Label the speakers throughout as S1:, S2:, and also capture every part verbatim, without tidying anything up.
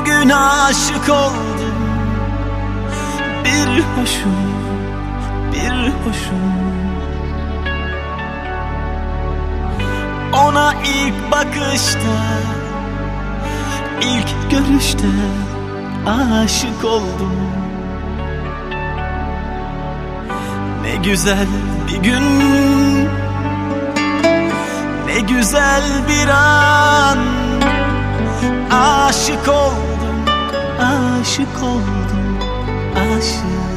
S1: Bugün aşık oldum, bir hoşum, bir hoşum. Ona ilk bakışta, ilk görüşte aşık oldum. Ne güzel bir gün, ne güzel bir an. Aşık oldum, aşık oldum, aşık.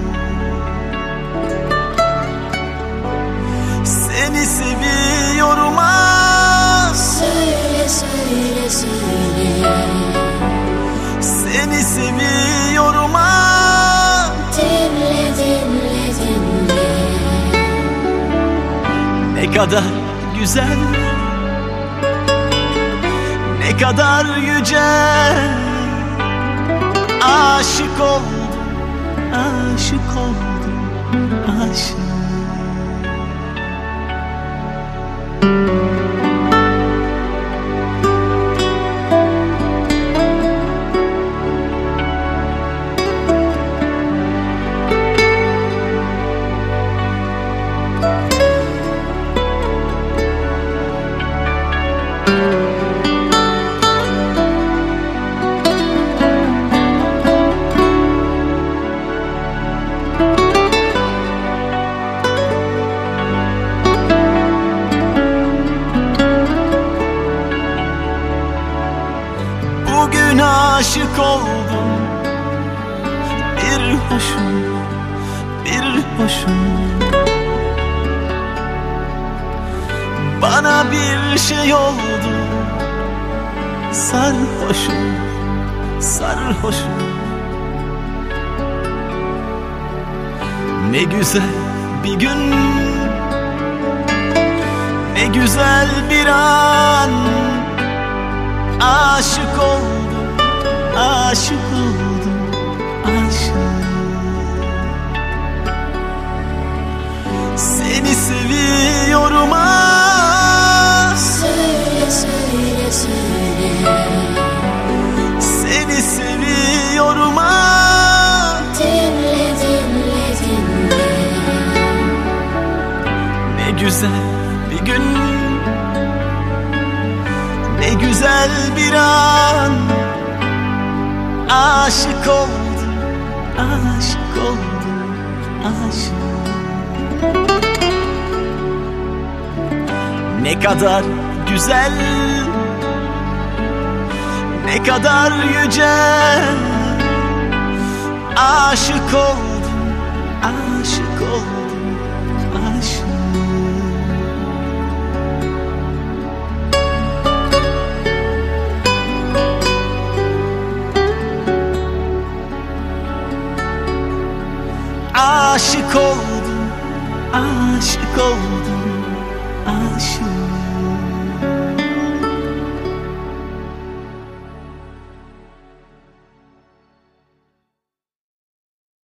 S1: Seni seviyorum ah.
S2: Söyle söyle söyle.
S1: Seni seviyorum ah.
S2: Dinle dinle dinle.
S1: Ne kadar güzel, ne kadar yüce. Aşık oldum, aşık oldum, aşık. Bugün aşık oldum, bir hoşum, bir hoşum. Bana bir şey oldu, sarhoşum, sarhoşum. Ne güzel bir gün, ne güzel bir an. Aşık oldum, aşık oldum, aşık. Seni seviyorum ah.
S2: Söyle söyle söyle.
S1: Seni seviyorum ah.
S2: Dinle dinle dinle.
S1: Ne güzel bir gün, ne güzel bir an. Aşık oldum, aşık oldum, aşık. Ne kadar güzel, ne kadar yüce. Aşık oldum, aşık oldum, aşık. Aşık oldum, aşık oldum, aşık.